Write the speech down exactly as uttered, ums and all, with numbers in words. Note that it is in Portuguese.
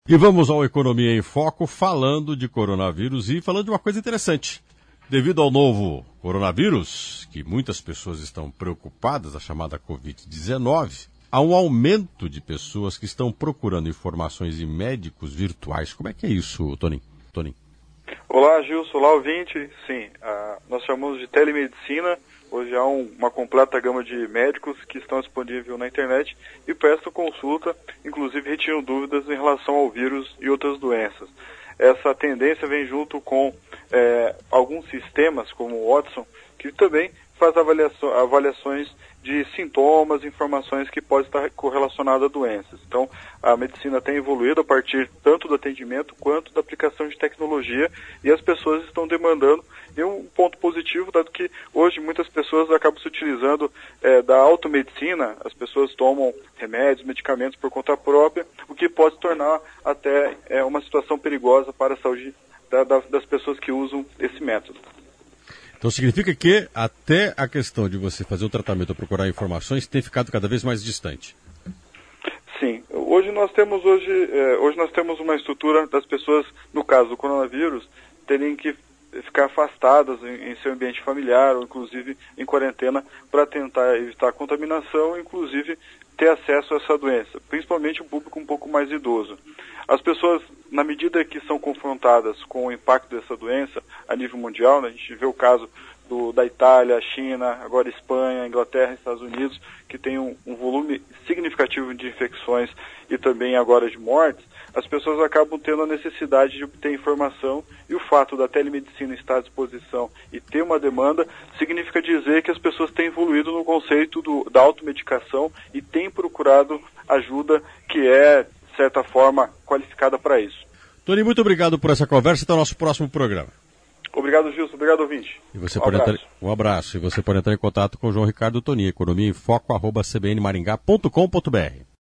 E vamos ao Economia em Foco, falando de coronavírus e falando de uma coisa interessante. Devido ao novo coronavírus, que muitas pessoas estão preocupadas, a chamada covid dezenove, há um aumento de pessoas que estão procurando informações de médicos virtuais. Como é que é isso, Toninho? Toninho. Olá, Gilson. Olá, ouvinte. Sim, uh, nós chamamos de telemedicina. Hoje há um, uma completa gama de médicos que estão disponíveis na internet e prestam consulta, inclusive retiram dúvidas em relação ao vírus e outras doenças. Essa tendência vem junto com é, alguns sistemas, como o Watson, que também faz avaliaço, avaliações de sintomas, informações que podem estar correlacionadas a doenças. Então, a medicina tem evoluído a partir tanto do atendimento quanto da aplicação de tecnologia e as pessoas estão demandando. E um ponto positivo, dado que hoje muitas pessoas acabam se utilizando é, da automedicina, as pessoas tomam remédios, medicamentos por conta própria, o que pode tornar até é, uma situação perigosa para a saúde da, da, das pessoas que usam esse método. Então significa que até a questão de você fazer o tratamento ou procurar informações tem ficado cada vez mais distante. Sim, hoje nós temos hoje, eh, hoje nós temos uma estrutura das pessoas, no caso do coronavírus, terem que ficar afastadas em, em seu ambiente familiar ou inclusive em quarentena para tentar evitar a contaminação e inclusive ter acesso a essa doença, principalmente o público um pouco mais idoso. As pessoas, na medida que são confrontadas com o impacto dessa doença a nível mundial, né, a gente vê o caso do, da Itália, China, agora Espanha, Inglaterra, Estados Unidos, que tem um, um volume significativo de infecções e também agora de mortes, as pessoas acabam tendo a necessidade de obter informação e o fato da telemedicina estar à disposição e ter uma demanda significa dizer que as pessoas têm evoluído no conceito do, da automedicação e têm procurado ajuda que é, de certa forma, qualificada para isso. Tony, muito obrigado por essa conversa. Até o nosso próximo programa. Obrigado, Gilson. Obrigado, ouvinte. E você um, pode abraço. Entrar, um abraço. E você pode entrar em contato com o João Ricardo Toni, economia em foco, arroba c b n maringá ponto com ponto b r.